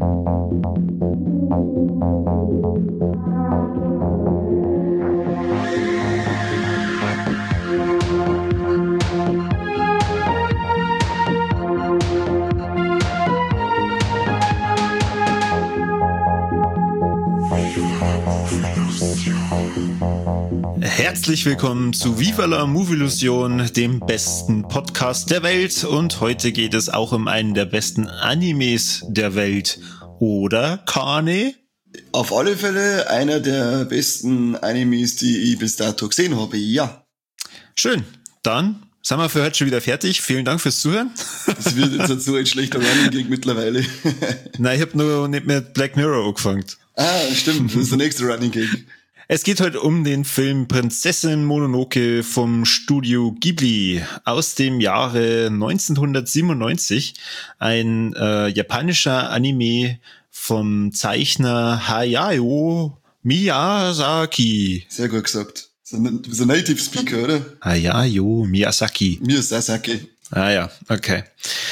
Herzlich willkommen zu Viva la Movieillusion, dem besten Podcast der Welt. Und heute geht es auch um einen der besten Animes der Welt. Oder, Kane? Auf alle Fälle einer der besten Animes, die ich bis dato gesehen habe, ja. Schön, dann sind wir für heute schon wieder fertig. Vielen Dank fürs Zuhören. Das wird jetzt so ein schlechter Running Gag mittlerweile. Nein, ich habe nur nicht mit Black Mirror angefangen. Stimmt, das ist der nächste Running Gag. Es geht heute um den Film Prinzessin Mononoke vom Studio Ghibli aus dem Jahre 1997. Ein japanischer Anime vom Zeichner Hayao Miyazaki. Sehr gut gesagt. Du bist ein Native Speaker, oder? Hayao Miyazaki. Miyazaki. Ah ja, okay.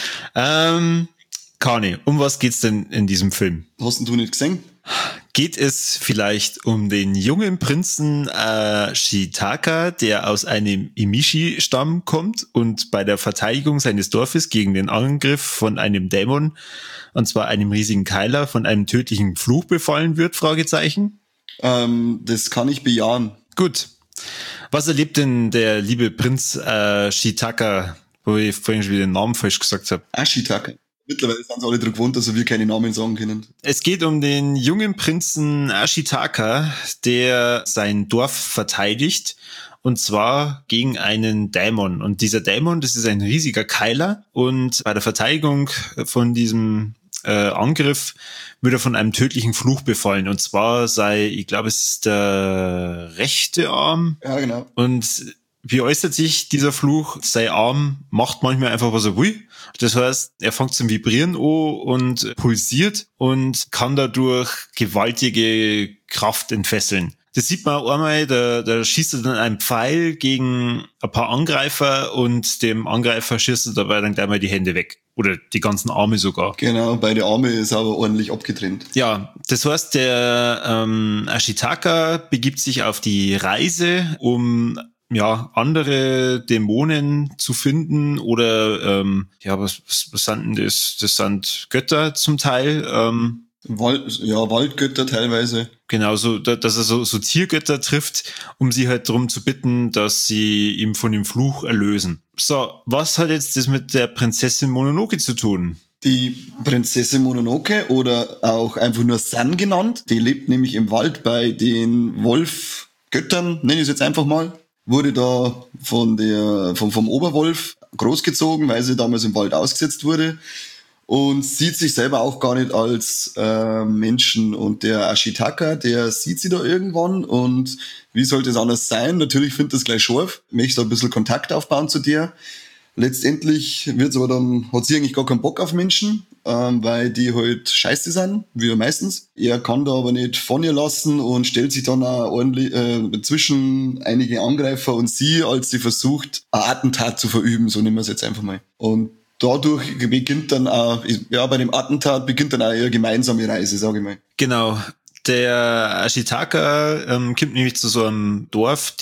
Kani, um was geht's denn in diesem Film? Hast du nicht gesehen? Geht es vielleicht um den jungen Prinzen Ashitaka, der aus einem Emishi-Stamm kommt und bei der Verteidigung seines Dorfes gegen den Angriff von einem Dämon, und zwar einem riesigen Keiler, von einem tödlichen Fluch befallen wird? Fragezeichen. Das kann ich bejahen. Gut. Was erlebt denn der liebe Prinz Ashitaka, wo ich vorhin schon wieder den Namen falsch gesagt habe? Ashitaka. Mittlerweile sind sie alle dran gewohnt, dass wir keine Namen sagen können. Es geht um den jungen Prinzen Ashitaka, der sein Dorf verteidigt, und zwar gegen einen Dämon. Und dieser Dämon, das ist ein riesiger Keiler, und bei der Verteidigung von diesem Angriff wird er von einem tödlichen Fluch befallen. Und zwar ich glaube, es ist der rechte Arm. Ja, genau. Und wie äußert sich dieser Fluch? Sein Arm macht manchmal einfach, was er will. Das heißt, er fängt zum Vibrieren an und pulsiert und kann dadurch gewaltige Kraft entfesseln. Das sieht man auch einmal, da schießt er dann einen Pfeil gegen ein paar Angreifer und dem Angreifer schießt er dabei dann gleich mal die Hände weg. Oder die ganzen Arme sogar. Genau, beide Arme ist aber ordentlich abgetrennt. Ja, das heißt, der Ashitaka begibt sich auf die Reise, um andere Dämonen zu finden oder was sind denn das? Das sind Götter zum Teil. Waldgötter teilweise. Genau, so dass er so Tiergötter trifft, um sie halt darum zu bitten, dass sie ihm von dem Fluch erlösen. So, was hat jetzt das mit der Prinzessin Mononoke zu tun? Die Prinzessin Mononoke oder auch einfach nur San genannt, die lebt nämlich im Wald bei den Wolfgöttern, nenne ich es jetzt einfach mal. Wurde da vom Oberwolf großgezogen, weil sie damals im Wald ausgesetzt wurde und sieht sich selber auch gar nicht als Menschen. Und der Ashitaka, der sieht sie da irgendwann und wie sollte es anders sein? Natürlich findet das gleich scharf, möchte ein bisschen Kontakt aufbauen zu dir. Letztendlich hat sie eigentlich gar keinen Bock auf Menschen, weil die halt scheiße sind, wie meistens. Er kann da aber nicht von ihr lassen und stellt sich dann auch ordentlich zwischen einige Angreifer und sie, als sie versucht, ein Attentat zu verüben, so nehmen wir es jetzt einfach mal. Und dadurch beginnt dann auch, bei dem Attentat beginnt dann auch ihre gemeinsame Reise, sage ich mal. Genau. Der Ashitaka kommt nämlich zu so einem Dorf,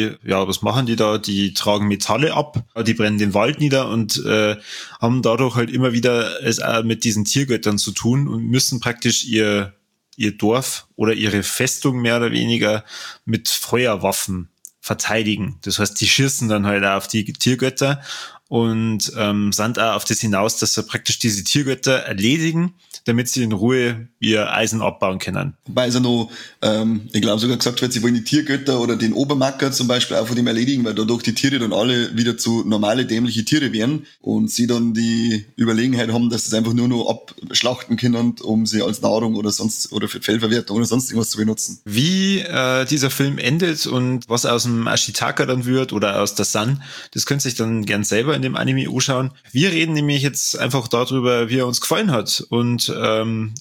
was machen die da? Die tragen Metalle ab, die brennen den Wald nieder und haben dadurch halt immer wieder es auch mit diesen Tiergöttern zu tun und müssen praktisch ihr Dorf oder ihre Festung mehr oder weniger mit Feuerwaffen verteidigen. Das heißt, die schießen dann halt auch auf die Tiergötter und sind auch auf das hinaus, dass sie praktisch diese Tiergötter erledigen, damit sie in Ruhe ihr Eisen abbauen können. Wobei es ja noch, ich glaube sogar gesagt wird, sie wollen die Tiergötter oder den Obermacker zum Beispiel auch von dem erledigen, weil dadurch die Tiere dann alle wieder zu normale, dämliche Tiere werden und sie dann die Überlegenheit haben, dass sie es einfach nur noch abschlachten können, um sie als Nahrung oder für Fellverwertung oder sonst irgendwas zu benutzen. Wie dieser Film endet und was aus dem Ashitaka dann wird oder aus der San, das könnt ihr euch dann gern selber in dem Anime anschauen. Wir reden nämlich jetzt einfach darüber, wie er uns gefallen hat. Und er ist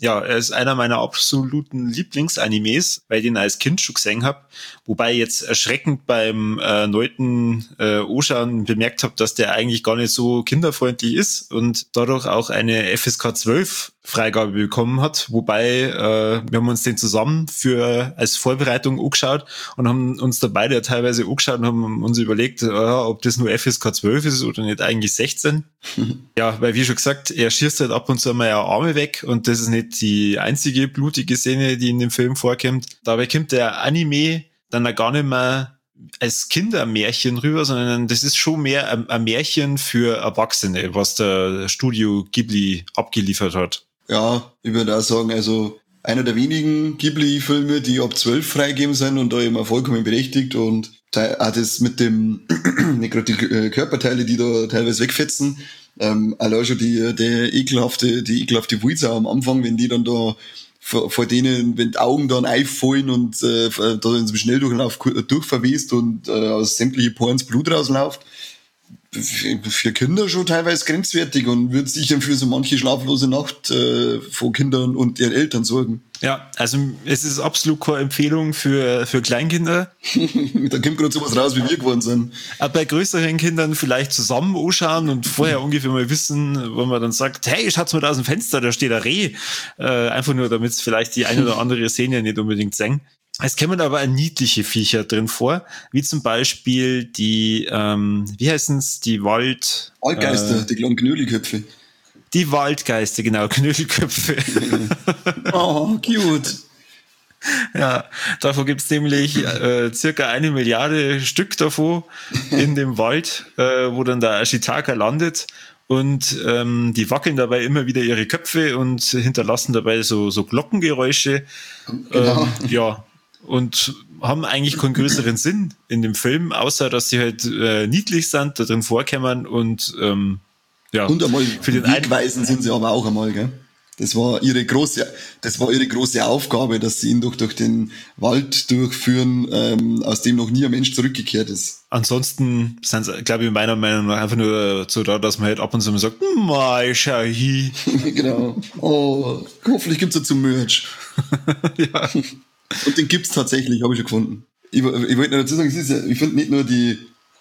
ist einer meiner absoluten Lieblingsanimes, weil ich den als Kind schon gesehen habe. Wobei ich jetzt erschreckend beim neunten Anschauen bemerkt habe, dass der eigentlich gar nicht so kinderfreundlich ist und dadurch auch eine FSK 12 Freigabe bekommen hat. Wobei wir haben uns den zusammen als Vorbereitung angeschaut und haben uns da beide teilweise angeschaut und haben uns überlegt, ob das nur FSK 12 ist oder nicht eigentlich 16. Ja, weil wie schon gesagt, er schießt halt ab und zu mal ja Arme weg und das ist nicht die einzige blutige Szene, die in dem Film vorkommt. Dabei kommt der Anime dann auch gar nicht mehr als Kindermärchen rüber, sondern das ist schon mehr ein Märchen für Erwachsene, was der Studio Ghibli abgeliefert hat. Ja, ich würde auch sagen, also einer der wenigen Ghibli-Filme, die ab 12 freigegeben sind und da immer vollkommen berechtigt und auch das mit dem, nicht gerade die Körperteile, die da teilweise wegfetzen, allein schon die ekelhafte Wulza am Anfang, wenn die dann da vor denen, wenn die Augen dann einfallen und da in so einem Schnelldurchlauf durchverwest und aus sämtliche Porens Blut rausläuft, für Kinder schon teilweise grenzwertig und wird sicher für so manche schlaflose Nacht von Kindern und ihren Eltern sorgen. Ja, also es ist absolut keine Empfehlung für Kleinkinder. Da kommt gerade sowas raus, wie wir geworden sind. Aber bei größeren Kindern vielleicht zusammen anschauen und vorher ungefähr mal wissen, wo man dann sagt, hey, schaut's mal da aus dem Fenster, da steht ein Reh. Einfach nur, damit es vielleicht die eine oder andere Szene nicht unbedingt sehen. Es kommen aber auch niedliche Viecher drin vor, wie zum Beispiel die, wie heißen's, die Waldgeister, die kleinen Knödelköpfe. Die Waldgeister, genau, Knödelköpfe. Oh, cute. Ja, davon gibt's nämlich circa 1 Milliarde Stück davon in dem Wald, wo dann der Ashitaka landet. Und die wackeln dabei immer wieder ihre Köpfe und hinterlassen dabei so Glockengeräusche. Genau. Ja, und haben eigentlich keinen größeren Sinn in dem Film, außer dass sie halt niedlich sind, da drin vorkommen und ja. Und einmal für den wegweisen sind sie aber auch einmal, gell? Das war ihre große Aufgabe, dass sie ihn durch den Wald durchführen, aus dem noch nie ein Mensch zurückgekehrt ist. Ansonsten sind sie, glaube ich, meiner Meinung nach einfach nur so da, dass man halt ab und zu mal sagt, Mai, schau hi. Genau. Oh, hoffentlich gibt's dazu Merch. Ja. Und den gibt's tatsächlich, habe ich schon gefunden. Ich wollte noch dazu sagen, ich finde nicht nur die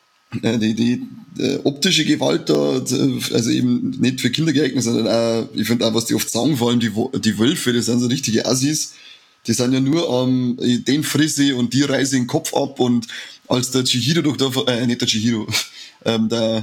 optische Gewalt da, also eben nicht für Kinder geeignet, sondern auch, ich finde auch, was die oft sagen, vor allem die Wölfe, das sind so richtige Assis, die sind ja nur den frisse und die reiße den Kopf ab und als der Chihiro nicht der Chihiro, der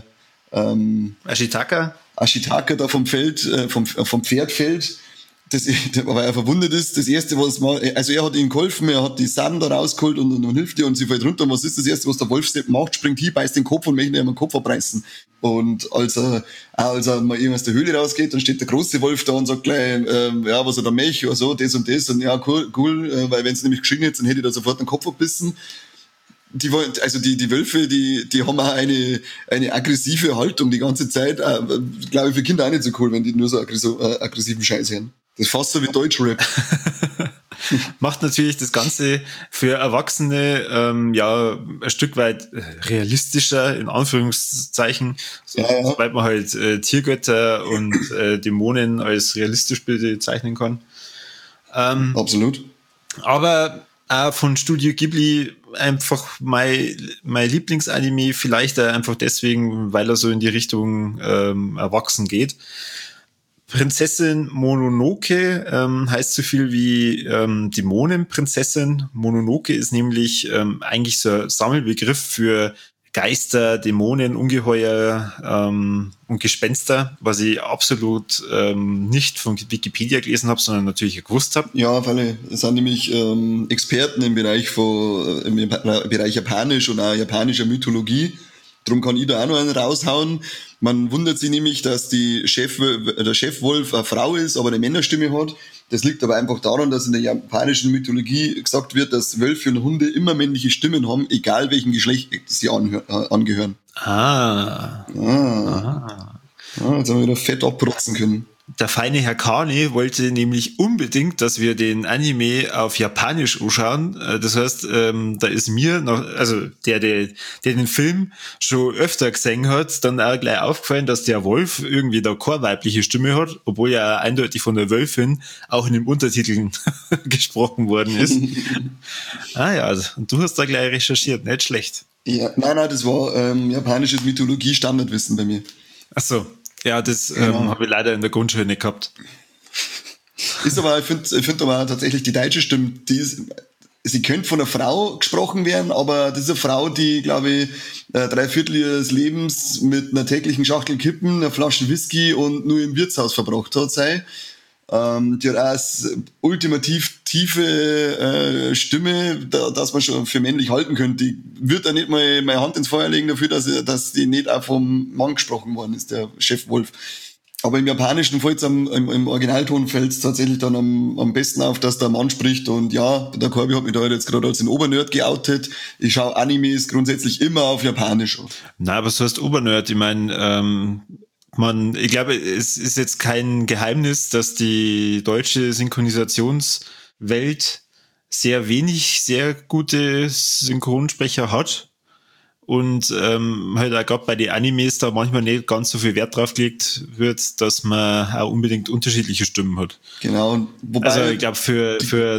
Ashitaka da vom Pferd fällt, weil er verwundet ist, das erste, was mal, also er hat ihnen geholfen, er hat die Samen da rausgeholt und hilft ihr und sie fällt runter und was ist das erste, was der Wolf macht, springt hin, beißt den Kopf und möchte ihm den Kopf abreißen. Und als er mal irgendwann aus der Höhle rausgeht, dann steht der große Wolf da und sagt gleich, ja, was er da möchte, oder so, das und das und ja, cool, weil wenn es nämlich geschrien hätte, dann hätte ich da sofort den Kopf abbissen. Die Wölfe, die haben auch eine aggressive Haltung die ganze Zeit, glaube ich, für Kinder auch nicht so cool, wenn die nur so aggressiven Scheiß hören. Das ist fast so wie Deutschrap. Macht natürlich das Ganze für Erwachsene ja ein Stück weit realistischer, in Anführungszeichen. Sobald man halt Tiergötter und Dämonen als realistisch bezeichnen kann. Absolut. Aber auch von Studio Ghibli einfach mein Lieblingsanime, vielleicht einfach deswegen, weil er so in die Richtung erwachsen geht. Prinzessin Mononoke heißt so viel wie Dämonenprinzessin. Mononoke ist nämlich eigentlich so ein Sammelbegriff für Geister, Dämonen, Ungeheuer und Gespenster, was ich absolut nicht von Wikipedia gelesen habe, sondern natürlich gewusst habe. Ja, auf alle. Das sind nämlich Experten im Bereich Japanisch und auch japanischer Mythologie. Drum kann ich da auch noch einen raushauen. Man wundert sich nämlich, dass der Chefwolf eine Frau ist, aber eine Männerstimme hat. Das liegt aber einfach daran, dass in der japanischen Mythologie gesagt wird, dass Wölfe und Hunde immer männliche Stimmen haben, egal welchem Geschlecht sie angehören. Ah. Jetzt haben wir wieder fett abprotzen können. Der feine Herr Kani wollte nämlich unbedingt, dass wir den Anime auf Japanisch anschauen. Das heißt, da ist mir noch, also der den Film schon öfter gesehen hat, dann auch gleich aufgefallen, dass der Wolf irgendwie da keine weibliche Stimme hat, obwohl ja eindeutig von der Wölfin auch in den Untertiteln gesprochen worden ist. Und du hast da gleich recherchiert, nicht schlecht. Ja, nein, das war japanisches Mythologie-Standardwissen bei mir. Ach so. Ja, das habe ich leider in der Grundschule nicht gehabt. Ist aber, ich finde aber tatsächlich die deutsche Stimme, sie könnte von einer Frau gesprochen werden, aber das ist eine Frau, die, glaube ich, 3/4 ihres Lebens mit einer täglichen Schachtel Kippen, einer Flasche Whisky und nur im Wirtshaus verbracht hat, die hat auch eine ultimativ tiefe Stimme, dass man schon für männlich halten könnte. Die wird da nicht mal meine Hand ins Feuer legen dafür, dass die nicht auch vom Mann gesprochen worden ist, der Chef Wolf. Aber im Japanischen fällt es im Originalton fällt es tatsächlich dann am besten auf, dass der Mann spricht. Und ja, der Corby hat mich da jetzt gerade als den Obernerd geoutet. Ich schaue Animes grundsätzlich immer auf Japanisch an. Na, aber so heißt Obernerd, ich meine, ich glaube, es ist jetzt kein Geheimnis, dass die deutsche Synchronisationswelt sehr wenig sehr gute Synchronsprecher hat und halt auch gerade bei den Animes da manchmal nicht ganz so viel Wert drauf gelegt wird, dass man auch unbedingt unterschiedliche Stimmen hat. Genau. Wobei, also ich glaube, für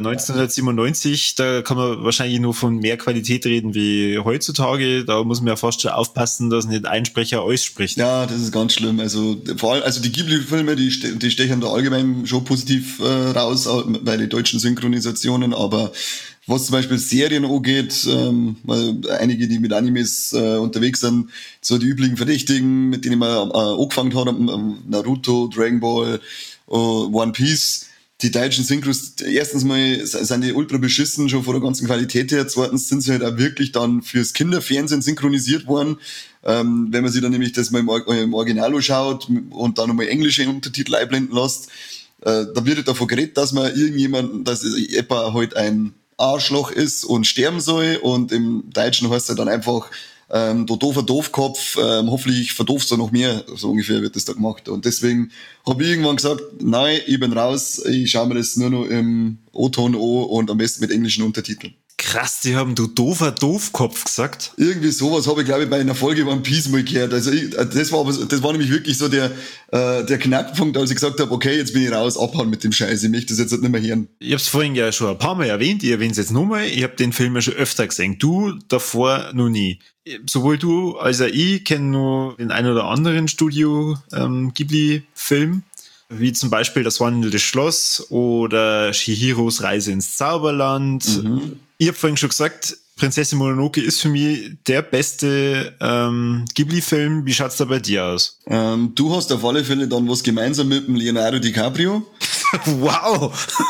1997, da kann man wahrscheinlich nur von mehr Qualität reden wie heutzutage. Da muss man ja fast schon aufpassen, dass nicht ein Sprecher alles spricht. Ja, das ist ganz schlimm. Also vor allem, die Ghibli-Filme, die stechen da allgemein schon positiv raus bei den deutschen Synchronisationen, aber was zum Beispiel Serien angeht, weil einige, die mit Animes unterwegs sind, so die üblichen Verdächtigen, mit denen man angefangen hat, Naruto, Dragon Ball, One Piece, die deutschen Synchros, erstens mal sind die ultra beschissen, schon von der ganzen Qualität her, zweitens sind sie halt auch wirklich dann fürs Kinderfernsehen synchronisiert worden. Wenn man sich dann nämlich das mal im Original anschaut und dann nochmal englische Untertitel einblenden lässt, da wird halt davon geredet, dass man dass etwa halt ein Arschloch ist und sterben soll, und im Deutschen heißt es dann einfach du doofer Doofkopf, hoffentlich verdoofst du noch mehr, so ungefähr wird das da gemacht. Und deswegen habe ich irgendwann gesagt, nein, ich bin raus, ich schaue mir das nur noch im O-Ton an und am besten mit englischen Untertiteln. Krass, die haben du doofer Doofkopf gesagt. Irgendwie sowas habe ich, glaube ich, bei einer Folge One Piece mal gehört. Also das war nämlich wirklich so der Knackpunkt, als ich gesagt habe, okay, jetzt bin ich raus, abhauen mit dem Scheiß, ich möchte das jetzt nicht mehr hören. Ich habe es vorhin ja schon ein paar Mal erwähnt, ich erwähne es jetzt nochmal, ich habe den Film ja schon öfter gesehen, du davor noch nie. Sowohl du als auch ich kennen nur den ein oder anderen Studio Ghibli-Film, wie zum Beispiel Das wandelnde Schloss oder Chihiros Reise ins Zauberland. Mhm. Ich habe vorhin schon gesagt, Prinzessin Mononoke ist für mich der beste Ghibli-Film. Wie schaut's da bei dir aus? Du hast auf alle Fälle dann was gemeinsam mit dem Leonardo DiCaprio. Wow!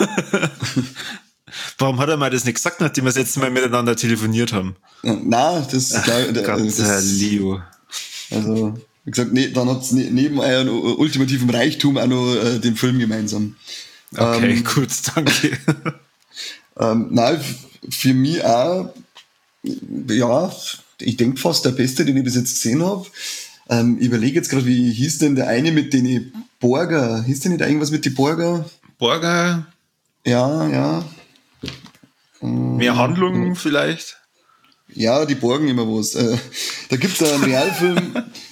Warum hat er mal das nicht gesagt, nachdem wir das letzte Mal miteinander telefoniert haben? Nein, Leo. Also, wie gesagt, nee, dann hat's neben eurem ultimativen Reichtum auch noch den Film gemeinsam. Okay, gut, danke. Nein, für mich auch, ja, ich denke fast der beste, den ich bis jetzt gesehen habe. Ich überlege jetzt gerade, wie hieß denn der eine mit den Borger? Hieß der nicht irgendwas mit den Borger? Borger? Ja. Mehr Handlungen vielleicht? Ja, die borgen immer was. Da gibt's einen Realfilm,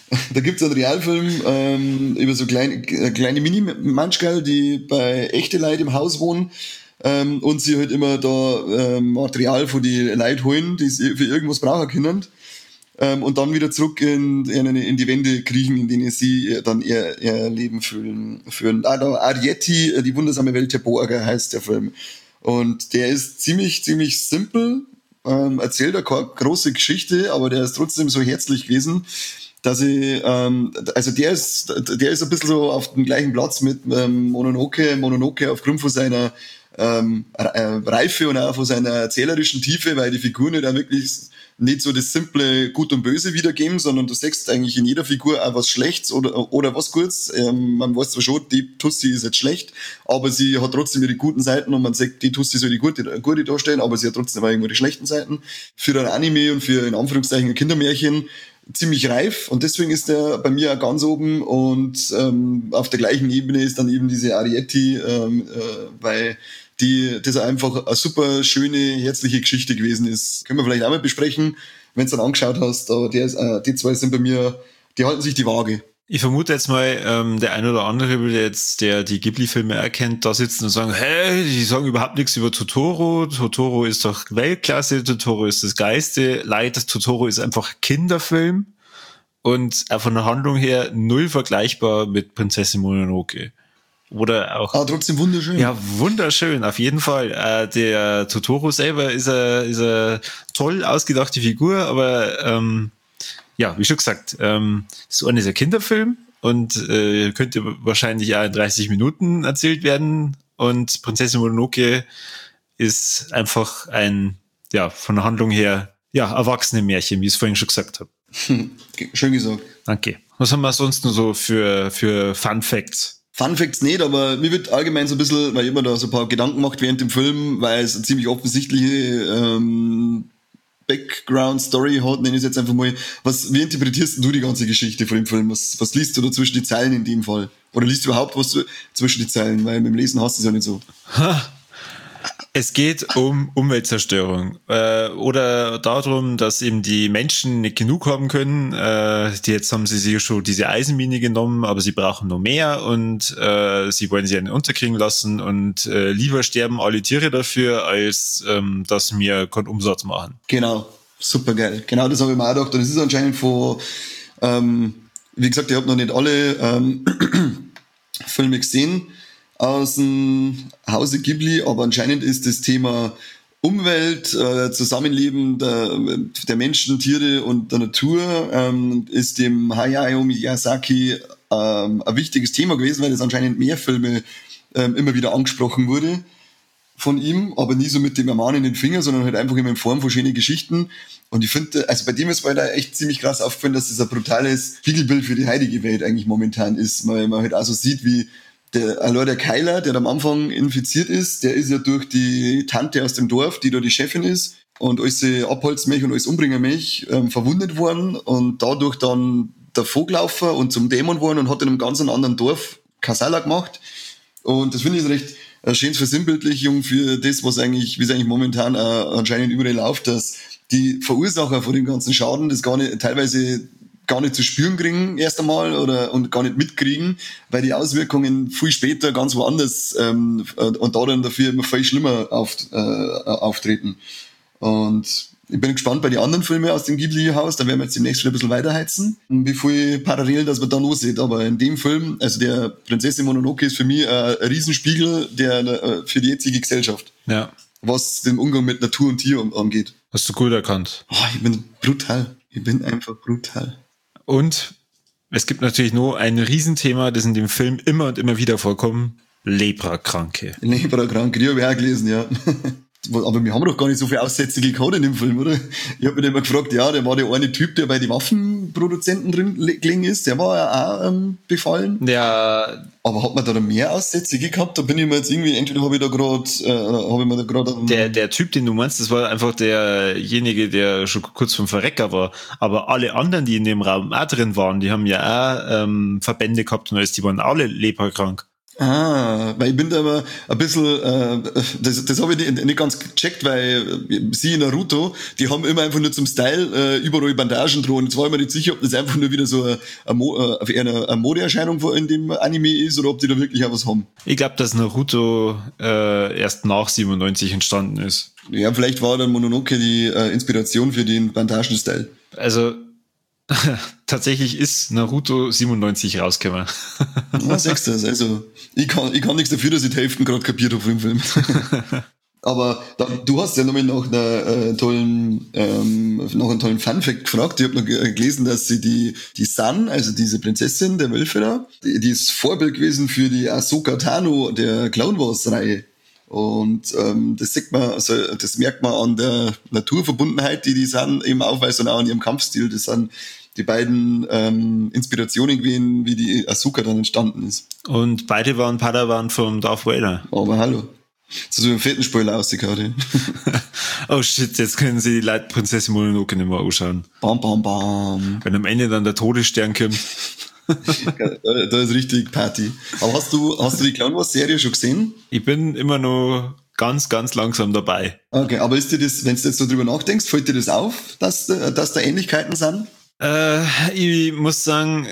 über so kleine Mini-Manschkerl, die bei echte Leute im Haus wohnen, und sie halt immer da Material von die Leute holen, die sie für irgendwas brauchen können, und dann wieder zurück in die Wände kriechen, in denen sie dann ihr Leben führen. Da Arietti, die wundersame Welt der Borger heißt der Film. Und der ist ziemlich simpel, erzählt eine große Geschichte, aber der ist trotzdem so herzlich gewesen, dass ich, also der ist ein bisschen so auf dem gleichen Platz mit Mononoke aufgrund von seiner Reife und auch von seiner erzählerischen Tiefe, weil die Figuren da wirklich nicht so das simple Gut und Böse wiedergeben, sondern du siehst eigentlich in jeder Figur auch was Schlechtes oder was Gutes. Man weiß zwar schon, die Tussi ist jetzt schlecht, aber sie hat trotzdem ihre guten Seiten, und man sagt, die Tussi soll die gute darstellen, aber sie hat trotzdem auch irgendwo die schlechten Seiten. Für ein Anime und für in Anführungszeichen ein Kindermärchen ziemlich reif und deswegen ist der bei mir auch ganz oben und auf der gleichen Ebene ist dann eben diese Arrietty, weil das einfach eine super schöne, herzliche Geschichte gewesen ist. Können wir vielleicht auch mal besprechen, wenn du dann angeschaut hast, aber die zwei sind bei mir, die halten sich die Waage. Ich vermute jetzt mal, der ein oder andere will jetzt, der die Ghibli-Filme erkennt, da sitzen und sagen, hey, die sagen überhaupt nichts über Totoro. Totoro ist doch Weltklasse, Totoro ist das Geiste. Leider, Totoro ist einfach Kinderfilm und von der Handlung her null vergleichbar mit Prinzessin Mononoke. Oder auch. Aber trotzdem wunderschön. Ja, wunderschön, auf jeden Fall. Der Totoro selber ist eine toll ausgedachte Figur, aber ja, wie schon gesagt, ist so ein Kinderfilm und könnte wahrscheinlich auch in 30 Minuten erzählt werden. Und Prinzessin Mononoke ist einfach ein, ja, von der Handlung her, ja, erwachsene Märchen, wie ich es vorhin schon gesagt habe. Schön gesagt. Danke. Was haben wir sonst noch so für Fun Facts? Fun Facts nicht, aber mir wird allgemein so ein bisschen, weil ich immer da so ein paar Gedanken gemacht während dem Film, weil es eine ziemlich offensichtliche Background-Story hat, nenne ich es jetzt einfach mal. Wie interpretierst du die ganze Geschichte von dem Film? Was liest du da zwischen die Zeilen in dem Fall? Oder liest du überhaupt was zwischen die Zeilen? Weil mit dem Lesen hast du es ja nicht so. Es geht um Umweltzerstörung oder darum, dass eben die Menschen nicht genug haben können. Jetzt haben sie sich schon diese Eisenmine genommen, aber sie brauchen noch mehr und sie wollen sie einen unterkriegen lassen und lieber sterben alle Tiere dafür, als dass wir keinen Umsatz machen. Genau, super geil. Genau das habe ich mir auch gedacht. Und es ist anscheinend von, wie gesagt, ich habe noch nicht alle Filme gesehen aus dem Hause Ghibli, aber anscheinend ist das Thema Umwelt, Zusammenleben der Menschen, Tiere und der Natur ist dem Hayao Miyazaki ein wichtiges Thema gewesen, weil das anscheinend mehr Filme immer wieder angesprochen wurde von ihm, aber nie so mit dem ermahnenden Finger, sondern halt einfach immer in Form von schönen Geschichten. Und ich finde, also bei dem ist mir da echt ziemlich krass aufgefallen, dass das ein brutales Spiegelbild für die heilige Welt eigentlich momentan ist, weil man halt auch so sieht, wie der Keiler, der am Anfang infiziert ist, der ist ja durch die Tante aus dem Dorf, die da die Chefin ist und alles Abholzmilch und alles Umbringermilch verwundet worden und dadurch dann der Vogelaufer und zum Dämon worden und hat in einem ganz anderen Dorf Kasala gemacht. Und das finde ich recht schönes Versinnbildlichung für das, was eigentlich, wie es eigentlich momentan anscheinend überall läuft, dass die Verursacher von dem ganzen Schaden das teilweise gar nicht zu spüren kriegen erst einmal und gar nicht mitkriegen, weil die Auswirkungen viel später ganz woanders und da dann dafür immer viel schlimmer auftreten. Und ich bin gespannt bei den anderen Filmen aus dem Ghibli-Haus, da werden wir jetzt demnächst wieder ein bisschen weiterheizen, wie viel parallel das man da los sieht. Aber in dem Film, also der Prinzessin Mononoke ist für mich ein Riesenspiegel für die jetzige Gesellschaft. Ja. Was den Umgang mit Natur und Tier angeht. Hast du gut erkannt. Oh, ich bin brutal. Ich bin einfach brutal. Und es gibt natürlich nur ein Riesenthema, das in dem Film immer und immer wieder vorkommt. Leprakranke. Leprakranke, die habe ich auch gelesen, ja. Aber wir haben doch gar nicht so viele Aussätzige gehabt in dem Film, oder? Ich habe mich immer gefragt, ja, der war der eine Typ, der bei den Waffenproduzenten drin gelegen ist, der war ja auch befallen. Ja. Aber hat man da mehr Aussätzige gehabt? Da bin ich mir jetzt irgendwie, entweder habe ich mir da gerade... Der Typ, den du meinst, das war einfach derjenige, der schon kurz vom Verrecker war. Aber alle anderen, die in dem Raum auch drin waren, die haben ja auch Verbände gehabt und alles, die waren alle leprakrank. Weil ich bin da aber ein bisschen, das habe ich nicht ganz gecheckt, weil sie in Naruto, die haben immer einfach nur zum Style überall Bandagen dran. Jetzt war ich mir nicht sicher, ob das einfach nur wieder so eine Modeerscheinung in dem Anime ist oder ob die da wirklich auch was haben. Ich glaube, dass Naruto erst nach 97 entstanden ist. Ja, vielleicht war dann Mononoke die Inspiration für den Bandagen-Style. Also tatsächlich ist Naruto 97 rausgekommen. Ja, sagst du das. Also, ich kann nichts dafür, dass ich die Hälfte gerade kapiert habe vom Film. Aber du hast ja noch nach einem tollen Funfact gefragt. Ich habe noch gelesen, dass sie die San, also diese Prinzessin der Wölfe da, die ist Vorbild gewesen für die Ahsoka Tano der Clone Wars Reihe. Und das sieht man, also das merkt man an der Naturverbundenheit, die San eben aufweisen und auch an ihrem Kampfstil. Das sind die beiden Inspirationen gewesen, wie die Ahsoka dann entstanden ist. Und beide waren Padawan vom Darth Vader. Aber hallo. Zu so einem fetten Spoiler ausgekaut. Oh shit, jetzt können sie die Leute Prinzessin Mononoke nicht mehr anschauen. Bam, bam, bam. Wenn am Ende dann der Todesstern kommt. Da ist richtig Party. Aber hast du die Clone Wars Serie schon gesehen? Ich bin immer noch ganz, ganz langsam dabei. Okay, aber ist dir das, wenn du jetzt so drüber nachdenkst, fällt dir das auf, dass da Ähnlichkeiten sind? Ich muss sagen,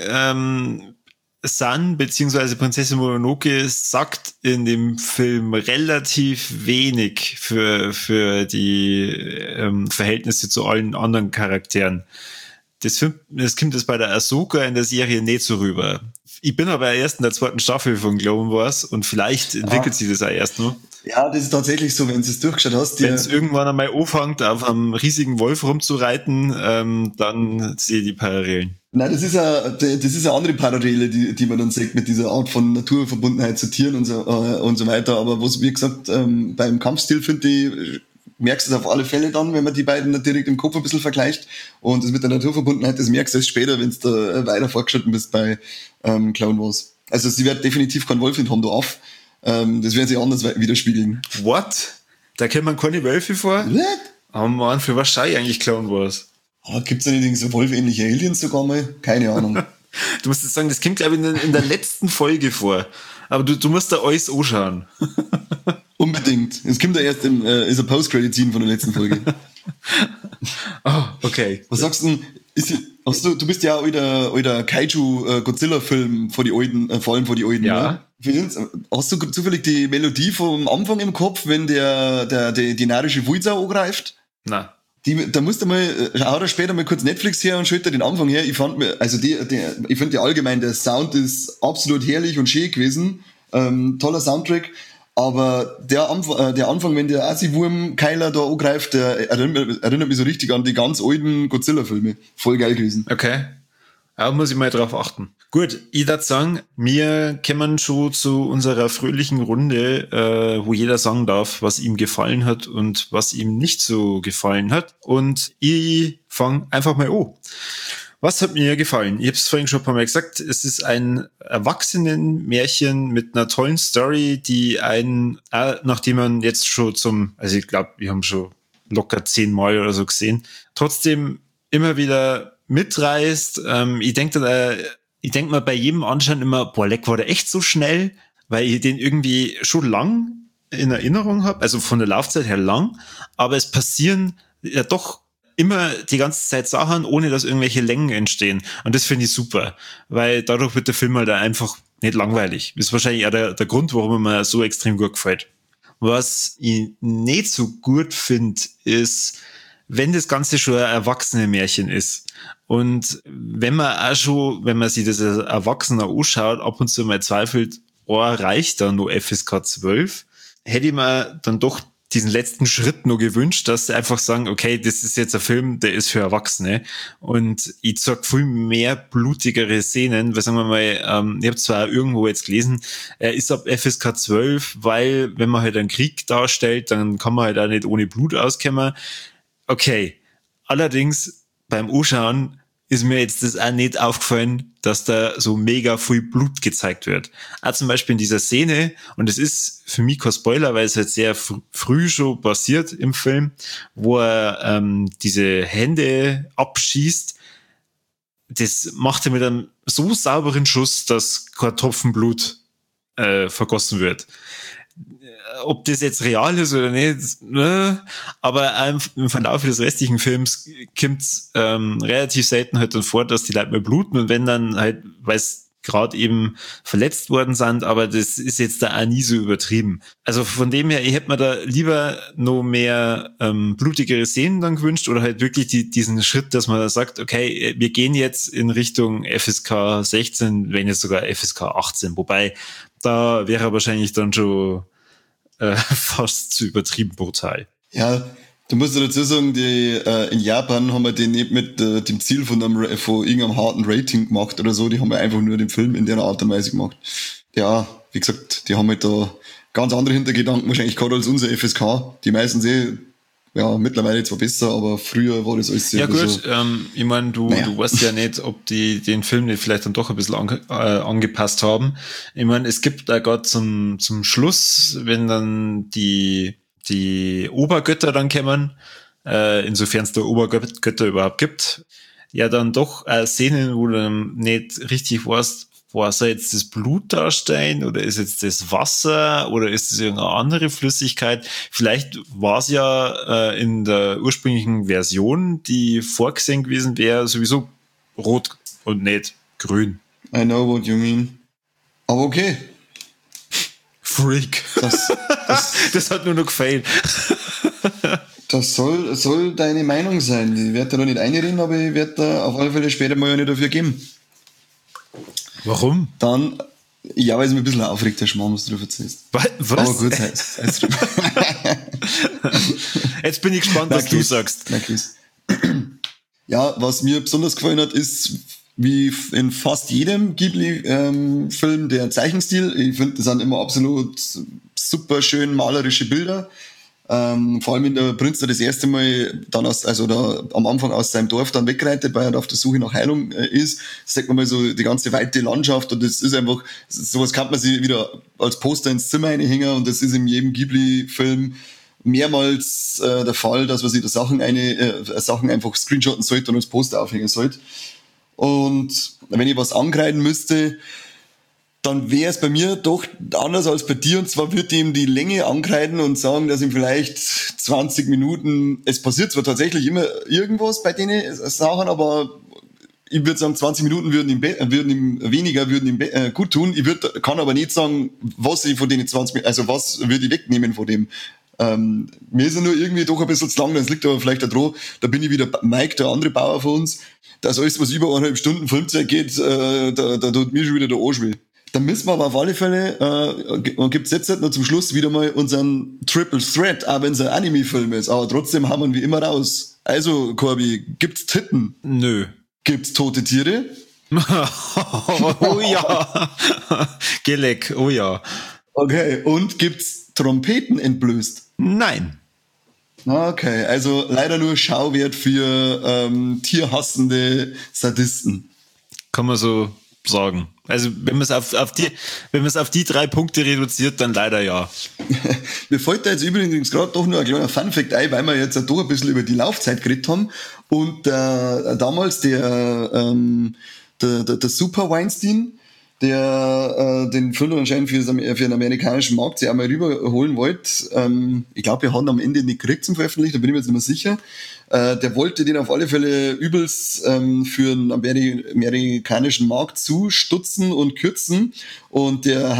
San bzw. Prinzessin Mononoke sagt in dem Film relativ wenig für die Verhältnisse zu allen anderen Charakteren. Das kommt jetzt bei der Ahsoka in der Serie nicht so rüber. Ich bin aber erst in der 2. Staffel von Clone Wars und vielleicht entwickelt sich das auch erst noch. Ja, das ist tatsächlich so, wenn du es durchgeschaut hast. Wenn es irgendwann einmal anfängt, auf einem riesigen Wolf rumzureiten, dann sehe ich die Parallelen. Nein, das ist eine andere Parallele, die man dann sieht mit dieser Art von Naturverbundenheit zu Tieren und so weiter. Aber was, wie gesagt, beim Kampfstil finde ich, merkst du es auf alle Fälle dann, wenn man die beiden direkt im Kopf ein bisschen vergleicht. Und das mit der Naturverbundenheit, das merkst du erst später, wenn du da weiter fortgeschritten bist bei Clone Wars. Also sie wird definitiv kein Wolf in Hondo auf. Das werden sie anders widerspiegeln. What? Da kennt man keine Wölfe vor? What? Oh man, für was schei eigentlich Clone Wars? Gibt's da nicht so wolfähnliche Aliens sogar mal? Keine Ahnung. Du musst jetzt sagen, das kommt, glaube ich, in der letzten Folge vor. Aber du musst da alles anschauen. Unbedingt. Es kommt ja erst ist ein Post-Credit-Scene von der letzten Folge. Oh, okay. Was sagst du denn? Du bist ja auch wieder Kaiju-Godzilla-Film vor allem vor die alten. Ja. Ne? Hast du zufällig die Melodie vom Anfang im Kopf, wenn die narische Wulsau angreift? Na. Da musst du mal, schau da später mal kurz Netflix her und schalt dir den Anfang her. Ich finde allgemein, der Sound ist absolut herrlich und schön gewesen. Toller Soundtrack. Aber der Anfang, wenn der Asi-Wurm-Keiler da angreift, der erinnert mich so richtig an die ganz alten Godzilla-Filme. Voll geil gewesen. Okay. Da muss ich mal drauf achten. Gut, ich würde sagen, wir kommen schon zu unserer fröhlichen Runde, wo jeder sagen darf, was ihm gefallen hat und was ihm nicht so gefallen hat. Und ich fange einfach mal an. Was hat mir gefallen? Ich habe es vorhin schon ein paar Mal gesagt, es ist ein Erwachsenenmärchen mit einer tollen Story, die einen, nachdem man jetzt schon also ich glaube, wir haben schon locker 10-mal oder so gesehen, trotzdem immer wieder mitreißt. Ich denke mal bei jedem Anschauen immer, boah, leck, war der echt so schnell, weil ich den irgendwie schon lang in Erinnerung habe, also von der Laufzeit her lang, aber es passieren ja doch immer die ganze Zeit Sachen, ohne dass irgendwelche Längen entstehen. Und das finde ich super, weil dadurch wird der Film halt einfach nicht langweilig. Das ist wahrscheinlich auch der Grund, warum er mir so extrem gut gefällt. Was ich nicht so gut finde, ist, wenn das Ganze schon ein Erwachsene-Märchen ist. Und wenn man sich das als Erwachsener anschaut, ab und zu mal zweifelt, reicht da nur FSK 12, hätte ich mir dann doch diesen letzten Schritt nur gewünscht, dass sie einfach sagen, okay, das ist jetzt ein Film, der ist für Erwachsene. Und ich zeig viel mehr blutigere Szenen, weil sagen wir mal, ich habe zwar irgendwo jetzt gelesen, er ist ab FSK 12, weil wenn man halt einen Krieg darstellt, dann kann man halt auch nicht ohne Blut auskommen. Okay, allerdings beim Anschauen ist mir jetzt das auch nicht aufgefallen, dass da so mega viel Blut gezeigt wird. Auch zum Beispiel in dieser Szene, und es ist für mich kein Spoiler, weil es halt sehr früh schon passiert im Film, wo er diese Hände abschießt, das macht er mit einem so sauberen Schuss, dass kein Tropfen Blut vergossen wird. Ob das jetzt real ist oder nicht, ne? Aber im Verlauf des restlichen Films kommt relativ selten halt dann vor, dass die Leute mal bluten und wenn dann halt, weil es gerade eben verletzt worden sind, aber das ist jetzt da auch nie so übertrieben. Also von dem her, ich hätte mir da lieber noch mehr blutigere Szenen dann gewünscht oder halt wirklich diesen Schritt, dass man sagt, okay, wir gehen jetzt in Richtung FSK 16, wenn jetzt sogar FSK 18, wobei da wäre wahrscheinlich dann schon fast zu übertrieben brutal. Ja, du musst dazu sagen, in Japan haben wir den nicht mit dem Ziel von irgendeinem harten Rating gemacht oder so, die haben wir einfach nur den Film in der Art und Weise gemacht. Ja, wie gesagt, die haben halt da ganz andere Hintergedanken wahrscheinlich gerade als unser FSK. Die meisten Ja, mittlerweile zwar besser, aber früher war das alles sehr... Ja gut, ich meine, du weißt ja nicht, ob die den Film nicht vielleicht dann doch ein bisschen angepasst haben. Ich meine, es gibt da gerade zum Schluss, wenn dann die Obergötter dann kommen, insofern es da Obergötter überhaupt gibt, ja dann doch Szenen, wo du dann nicht richtig weißt, was soll jetzt das Blut darstellen oder ist jetzt das Wasser oder ist es irgendeine andere Flüssigkeit? Vielleicht war es ja in der ursprünglichen Version, die vorgesehen gewesen wäre, sowieso rot und nicht grün. I know what you mean. Aber okay. Freak. Das hat nur noch gefehlt. Das soll deine Meinung sein. Ich werde da noch nicht einreden, aber ich werde da auf alle Fälle später mal eine dafür geben. Warum? Dann, ja, weil es mir ein bisschen aufregt, der Schmarrn, was du da erzählst. Was? Aber gut, Jetzt bin ich gespannt, was du sagst. Ja, was mir besonders gefallen hat, ist, wie in fast jedem Ghibli-Film, der Zeichenstil. Ich finde, das sind immer absolut super schön malerische Bilder. Vor allem, wenn der Prinz da das erste Mal dann am Anfang aus seinem Dorf dann wegreitet, weil er auf der Suche nach Heilung ist, sagt man mal so die ganze weite Landschaft und das ist einfach, sowas kann man sich wieder als Poster ins Zimmer reinhängen und das ist in jedem Ghibli-Film mehrmals der Fall, dass man sich da Sachen einfach screenshotten sollte und als Poster aufhängen sollte. Und wenn ich was ankreiden müsste, dann wäre es bei mir doch anders als bei dir. Und zwar würde ich ihm die Länge ankreiden und sagen, dass ihm vielleicht 20 Minuten, es passiert zwar tatsächlich immer irgendwas bei denen Sachen, aber ich würde sagen, 20 Minuten würden ihm gut tun. Kann aber nicht sagen, was ich von denen 20 Minuten, also was würde ich wegnehmen von dem. Mir ist er nur irgendwie doch ein bisschen zu lang, das liegt aber vielleicht daran, da bin ich wieder Mike, der andere Bauer von uns, dass alles, was über 1,5 Stunden Filmzeit geht, da tut mir schon wieder der Arsch weh. Dann müssen wir aber auf alle Fälle, und gibt's jetzt noch zum Schluss wieder mal unseren Triple Threat, auch wenn es ein Anime-Film ist, aber trotzdem haben wir wie immer raus. Also, Corby, gibt's Titten? Nö. Gibt's tote Tiere? Oh ja. Geleck, oh ja. Okay, und gibt's Trompeten entblößt? Nein. Okay, also leider nur Schauwert für tierhassende Sadisten. Kann man so sagen. Also wenn man es auf die 3 Punkte reduziert, dann leider ja. Mir fällt da jetzt übrigens gerade doch nur ein kleiner Funfact ein, weil wir jetzt doch ein bisschen über die Laufzeit geredet haben. Und damals der Super Weinstein, der den Film anscheinend für den amerikanischen Markt sich einmal rüberholen wollte. Ich glaube, wir haben am Ende nicht gekriegt zum Veröffentlichen, da bin ich mir jetzt nicht mehr sicher. Der wollte den auf alle Fälle übelst für den amerikanischen Markt zustutzen und kürzen. Und der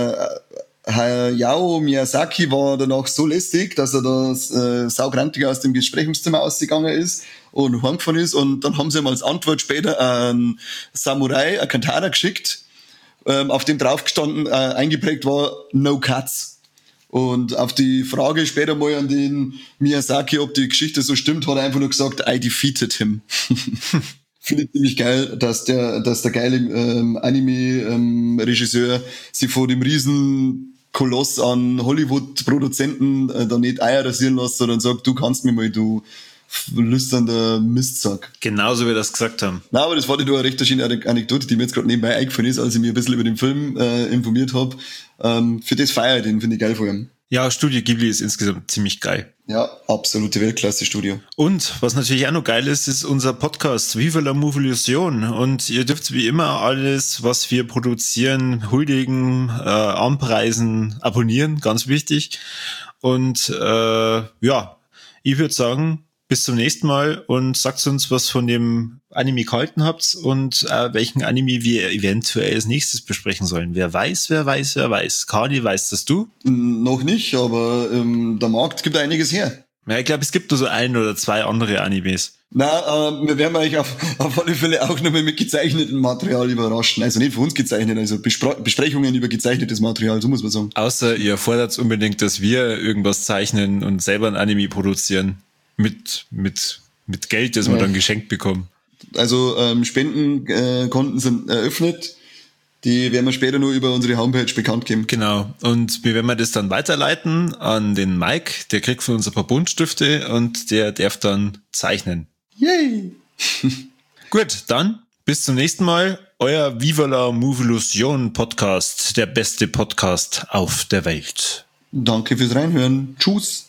Hayao Miyazaki war danach so lästig, dass er das saugrantig aus dem Besprechungszimmer ausgegangen ist und heimgefahren ist. Und dann haben sie ihm als Antwort später einen Samurai, einen Katana geschickt, auf dem draufgestanden, eingeprägt war, no cuts. Und auf die Frage später mal an den Miyazaki, ob die Geschichte so stimmt, hat er einfach nur gesagt, I defeated him. Finde ich ziemlich geil, dass der geile Anime-Regisseur sich vor dem riesen Koloss an Hollywood-Produzenten da nicht Eier rasieren lässt, sondern sagt, du kannst mir mal, du lüsternder Mistsack. Genauso wie wir das gesagt haben. Na, aber das war nur eine recht schöne Anekdote, die mir jetzt gerade nebenbei eingefallen ist, als ich mich ein bisschen über den Film informiert habe. Für das feiere ich den, finde ich geil vor allem. Ja, Studio Ghibli ist insgesamt ziemlich geil. Ja, absolute Weltklasse-Studio. Und was natürlich auch noch geil ist unser Podcast Viva la Movolution. Und ihr dürft wie immer alles, was wir produzieren, huldigen, anpreisen, abonnieren, ganz wichtig. Und ja, ich würde sagen, bis zum nächsten Mal und sagt uns, was von dem Anime gehalten habt und welchen Anime wir eventuell als nächstes besprechen sollen. Wer weiß. Kali, weißt das du? Noch nicht, aber der Markt gibt einiges her. Ja, ich glaube, es gibt nur so 1 oder 2 andere Animes. Wir werden euch auf alle Fälle auch nochmal mit gezeichnetem Material überraschen. Also nicht für uns gezeichnet, also Besprechungen über gezeichnetes Material, so muss man sagen. Außer ihr fordert unbedingt, dass wir irgendwas zeichnen und selber ein Anime produzieren. Mit Geld, das wir dann geschenkt bekommen. Also Spendenkonten sind eröffnet. Die werden wir später nur über unsere Homepage bekannt geben. Genau. Und wir werden das dann weiterleiten an den Mike. Der kriegt von uns ein paar Buntstifte und der darf dann zeichnen. Yay! Gut, dann bis zum nächsten Mal. Euer Viva la Movolution Podcast, der beste Podcast auf der Welt. Danke fürs Reinhören. Tschüss.